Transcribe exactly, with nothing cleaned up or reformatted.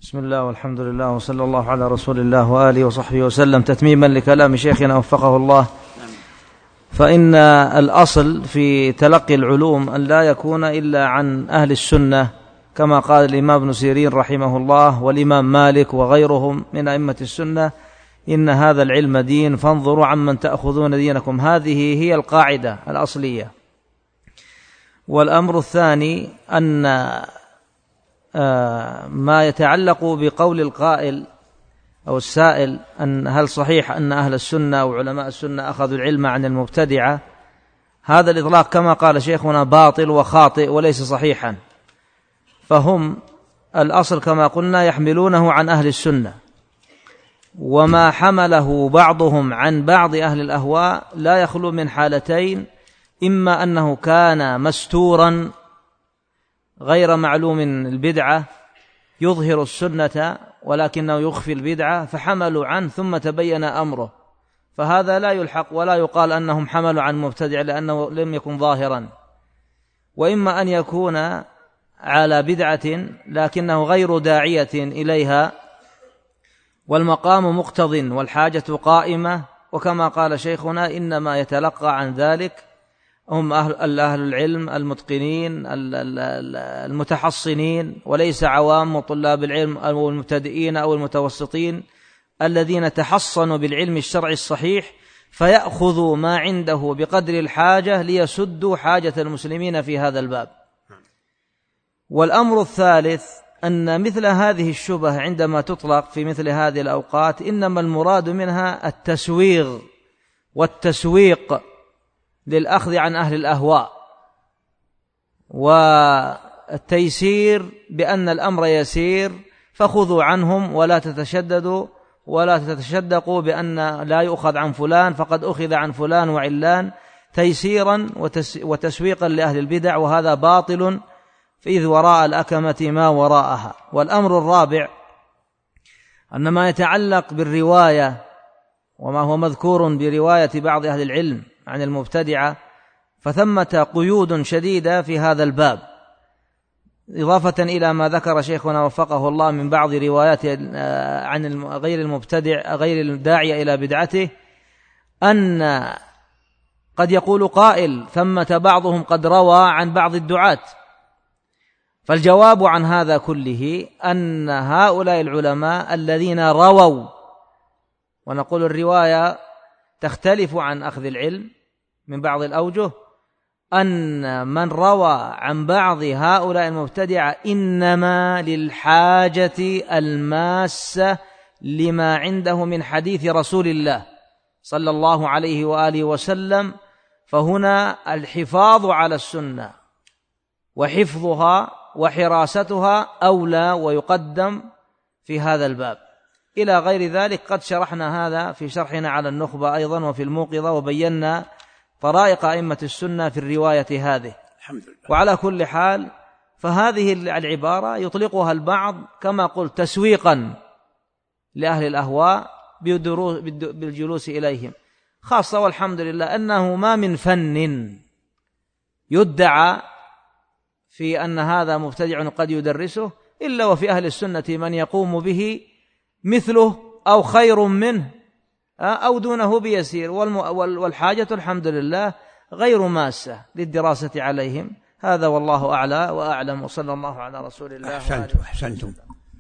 بسم الله والحمد لله وصلى الله على رسول الله وآله وصحبه وسلم. تتميما لكلام شيخنا وفقه الله، فإن الأصل في تلقي العلوم أن لا يكون إلا عن أهل السنة، كما قال الإمام ابن سيرين رحمه الله والإمام مالك وغيرهم من أئمة السنة: إن هذا العلم دين فانظروا عمن تأخذون دينكم. هذه هي القاعدة الأصلية. والأمر الثاني أن ما يتعلق بقول القائل أو السائل أن هل صحيح أن أهل السنة وعلماء السنة أخذوا العلم عن المبتدعة، هذا الإطلاق كما قال شيخنا باطل وخاطئ وليس صحيحا. فهم الأصل كما قلنا يحملونه عن أهل السنة، وما حمله بعضهم عن بعض أهل الأهواء لا يخلو من حالتين: إما أنه كان مستورا غير معلوم البدعة يظهر السنة ولكنه يخفي البدعة فحملوا عنه ثم تبين أمره، فهذا لا يلحق ولا يقال أنهم حملوا عن مبتدع لأنه لم يكن ظاهرا. وإما أن يكون على بدعة لكنه غير داعية إليها والمقام مقتض والحاجة قائمة، وكما قال شيخنا إنما يتلقى عن ذلك هم أهل, أهل العلم المتقنين المتحصنين، وليس عوام وطلاب العلم أو المبتدئين أو المتوسطين الذين تحصنوا بالعلم الشرعي الصحيح فيأخذوا ما عنده بقدر الحاجة ليسدوا حاجة المسلمين في هذا الباب. والأمر الثالث أن مثل هذه الشبه عندما تطلق في مثل هذه الأوقات إنما المراد منها التسويغ والتسويق للأخذ عن أهل الأهواء، والتيسير بأن الأمر يسير فخذوا عنهم ولا تتشددوا ولا تتشدقوا بأن لا يؤخذ عن فلان فقد أخذ عن فلان وعلان، تيسيرا وتسويقا لأهل البدع، وهذا باطل إذ وراء الأكمة ما وراءها. والأمر الرابع أن ما يتعلق بالرواية وما هو مذكور برواية بعض أهل العلم عن المبتدعة فثمة قيود شديدة في هذا الباب، إضافة إلى ما ذكر شيخنا وفقه الله من بعض روايات عن غير المبتدع غير الداعية إلى بدعته، أن قد يقول قائل ثمة بعضهم قد روى عن بعض الدعاة. فالجواب عن هذا كله أن هؤلاء العلماء الذين رووا، ونقول الرواية تختلف عن أخذ العلم من بعض الأوجه، أن من روى عن بعض هؤلاء المبتدعة إنما للحاجة الماسة لما عنده من حديث رسول الله صلى الله عليه وآله وسلم، فهنا الحفاظ على السنة وحفظها وحراستها أولى ويقدم في هذا الباب. إلى غير ذلك قد شرحنا هذا في شرحنا على النخبة أيضا وفي الموقظة، وبينا طرائق أئمة السنة في الرواية هذه. الحمد لله. وعلى كل حال فهذه العبارة يطلقها البعض كما قلت تسويقا لأهل الأهواء بالجلوس إليهم، خاصة والحمد لله أنه ما من فن يدعى في أن هذا مبتدع قد يدرسه إلا وفي أهل السنة من يقوم به مثله أو خير منه أو دونه بيسير، والحاجة الحمد لله غير ماسة للدراسة عليهم. هذا والله أعلى وأعلم، وصلى الله على رسول الله. أحسنتم أحسنتم.